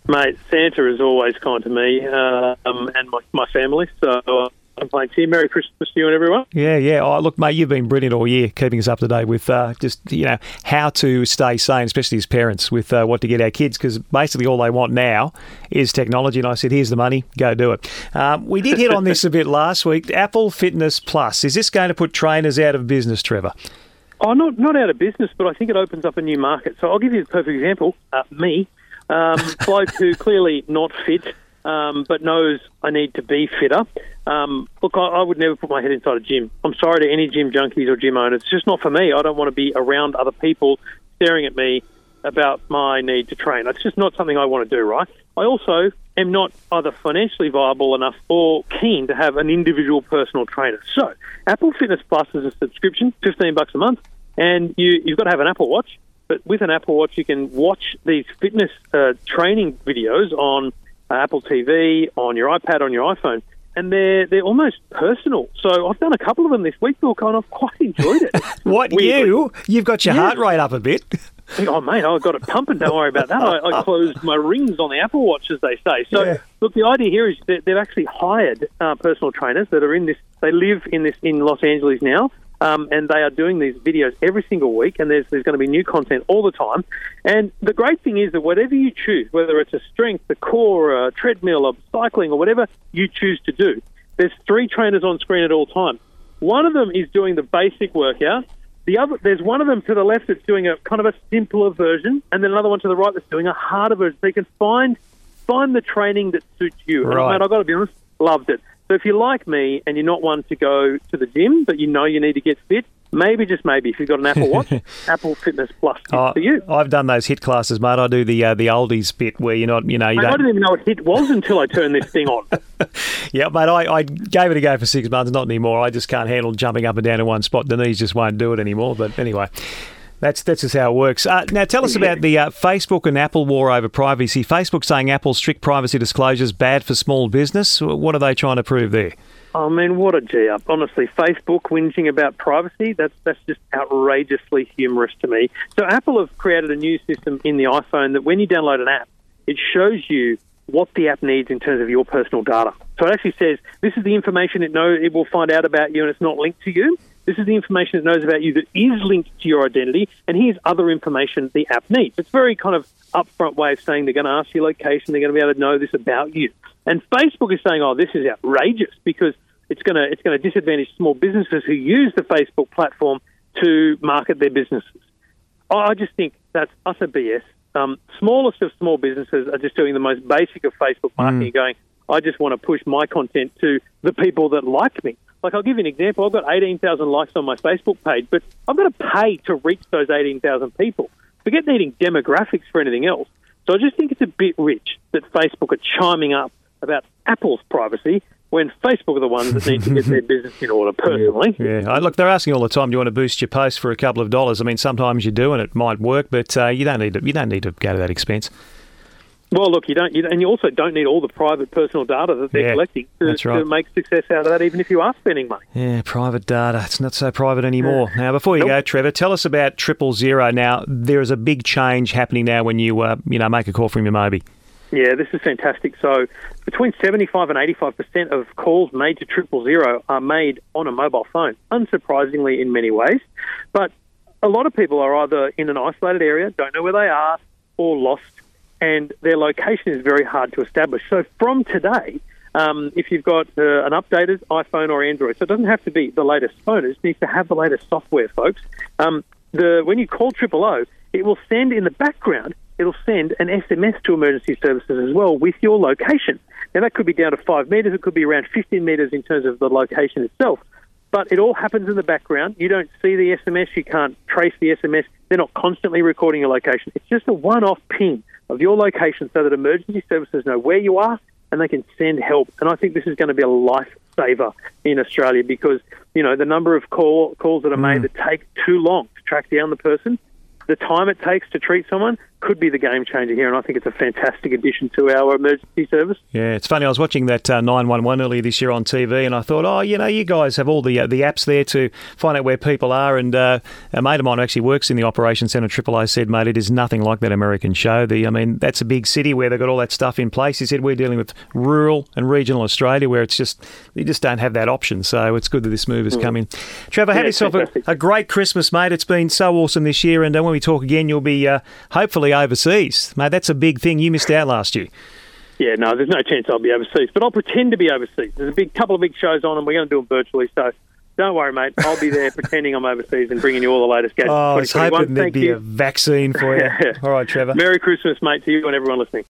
Mate, Santa is always kind to me and my family, so I'm playing to you. Merry Christmas to you and everyone. Yeah. Oh, look, mate, you've been brilliant all year, keeping us up to date with just, how to stay sane, especially as parents, with what to get our kids, because basically all they want now is technology. And I said, here's the money, go do it. We did hit on this a bit last week. Apple Fitness Plus, is this going to put trainers out of business, Trevor? Oh, not out of business, but I think it opens up a new market. So I'll give you a perfect example. Me, bloke who clearly not fit, but knows I need to be fitter. Look, I would never put my head inside a gym. I'm sorry to any gym junkies or gym owners. It's just not for me. I don't want to be around other people staring at me about my need to train. That's just not something I want to do, right? I also am not either financially viable enough or keen to have an individual personal trainer. So Apple Fitness Plus is a subscription, $15 a month, and you've got to have an Apple Watch. But with an Apple Watch, you can watch these fitness training videos on Apple TV, on your iPad, on your iPhone, and they're almost personal. So I've done a couple of them this week, Bill, and I've quite enjoyed it. What, weirdly. You've got your heart rate up a bit. Oh, mate, I've got it pumping. Don't worry about that. I closed my rings on the Apple Watch, as they say. So, Look, the idea here is that they've actually hired personal trainers that are in this. They live in Los Angeles now, and they are doing these videos every single week, and there's going to be new content all the time. And the great thing is that whatever you choose, whether it's a strength, a core, a treadmill, a cycling, or whatever you choose to do, there's 3 trainers on screen at all times. One of them is doing the basic workout. There's one of them to the left that's doing a kind of a simpler version, and then another one to the right that's doing a harder version. So you can find the training that suits you. Right. And, mate, I've got to be honest, loved it. So if you're like me and you're not one to go to the gym, but you know you need to get fit, maybe, just maybe, if you've got an Apple Watch, Apple Fitness Plus is for you. I've done those HIIT classes, mate. I do the oldies bit where you're not, you don't... I didn't even know what HIIT was until I turned this thing on. Yeah, mate, I gave it a go for 6 months, not anymore. I just can't handle jumping up and down in one spot. The knees just won't do it anymore. But anyway, that's just how it works. Now, tell us about the Facebook and Apple war over privacy. Facebook saying Apple's strict privacy disclosures bad for small business. What are they trying to prove there? I mean, what a G-up. Honestly, Facebook whinging about privacy, that's just outrageously humorous to me. So Apple have created a new system in the iPhone that when you download an app, it shows you what the app needs in terms of your personal data. So it actually says, this is the information it will find out about you and it's not linked to you. This is the information it knows about you that is linked to your identity, and here's other information the app needs. It's a very kind of upfront way of saying they're going to ask your location, they're going to be able to know this about you. And Facebook is saying, this is outrageous because it's going to disadvantage small businesses who use the Facebook platform to market their businesses. I just think that's utter BS. Smallest of small businesses are just doing the most basic of Facebook marketing, going, I just want to push my content to the people that like me. Like, I'll give you an example. I've got 18,000 likes on my Facebook page, but I've got to pay to reach those 18,000 people. Forget needing demographics for anything else. So I just think it's a bit rich that Facebook are chiming up about Apple's privacy when Facebook are the ones that need to get their business in order, personally. Yeah. Look, they're asking all the time, do you want to boost your post for a couple of dollars? I mean, sometimes you do and it might work, but you don't need to go to that expense. Well, look, you don't, and you also don't need all the private personal data that they're collecting to make success out of that, even if you are spending money. Yeah, private data. It's not so private anymore. Now, before you go, Trevor, tell us about 000. Now, there is a big change happening now when you make a call from your Mobi. Yeah, this is fantastic. So between 75 and 85% of calls made to 000 are made on a mobile phone, unsurprisingly in many ways. But a lot of people are either in an isolated area, don't know where they are, or lost, and their location is very hard to establish. So from today, if you've got an updated iPhone or Android, so it doesn't have to be the latest phone, it just needs to have the latest software, folks. When you call 000, it will send in the background, it'll send an SMS to emergency services as well with your location. Now, that could be down to 5 metres, it could be around 15 metres in terms of the location itself. But it all happens in the background. You don't see the SMS, you can't trace the SMS. They're not constantly recording your location. It's just a one-off ping of your location so that emergency services know where you are and they can send help. And I think this is going to be a lifesaver in Australia because, the number of calls that are made that take too long to track down the person, the time it takes to treat someone, could be the game changer here, and I think it's a fantastic addition to our emergency service. Yeah, it's funny. I was watching that 911 earlier this year on TV, and I thought, you guys have all the apps there to find out where people are. And a mate of mine who actually works in the Operations Centre, AAA, said, mate, it is nothing like that American show. That's a big city where they've got all that stuff in place. He said, we're dealing with rural and regional Australia where you just don't have that option. So it's good that this move has come in. Trevor, have yourself a great Christmas, mate. It's been so awesome this year, and when we talk again, you'll be hopefully overseas. Mate, that's a big thing. You missed out last year. Yeah, no, there's no chance I'll be overseas, but I'll pretend to be overseas. There's a couple of big shows on, and we're going to do them virtually, so don't worry, mate. I'll be there pretending I'm overseas and bringing you all the latest gadgets. I was hoping there'd be a vaccine for you. All right, Trevor. Merry Christmas, mate, to you and everyone listening.